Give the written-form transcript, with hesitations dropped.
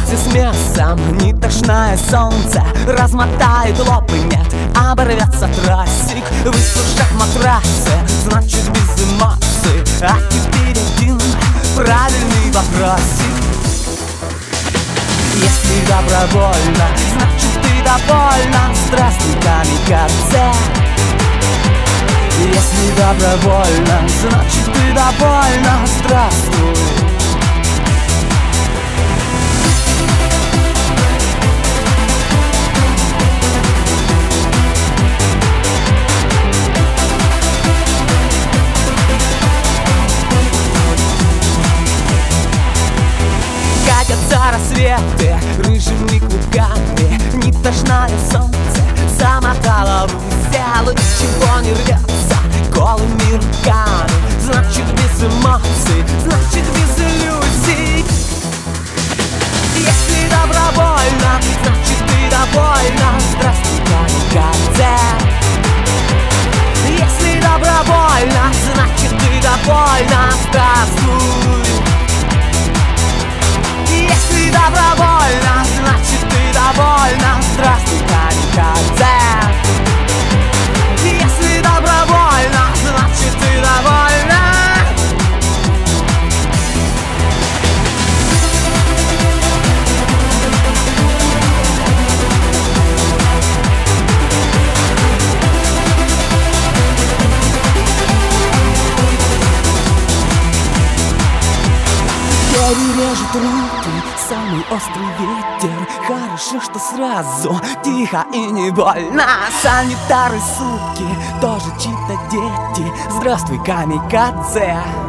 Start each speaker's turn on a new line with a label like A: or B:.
A: Вместе с мясом нетошное солнце размотает лоб и нет, оборвется трассик. Высушат матрасы, значит без эмоций. А теперь один правильный вопросик. Если добровольно, значит ты довольна. Здравствуй, камикадзе. Если добровольно, значит ты довольна. Здравствуй. Катятся рассветы рыжими клубками. Нетошное солнце замотало в взяло, ничего не рвется голыми руками. Значит без эмоций, значит без иллюзий. Если добровольно, значит ты довольна. Здравствуй, камикадзе. Если добровольно, значит ты довольна. Здравствуй. Если добровольно, значит ты довольна. Здравствуй, камикадзе. Если добровольно, значит ты довольна. Перережет руки самый острый ветер. Хорошо, что сразу тихо и не больно. Санитары, суки, тоже чьи-то дети. Здравствуй, камикадзе.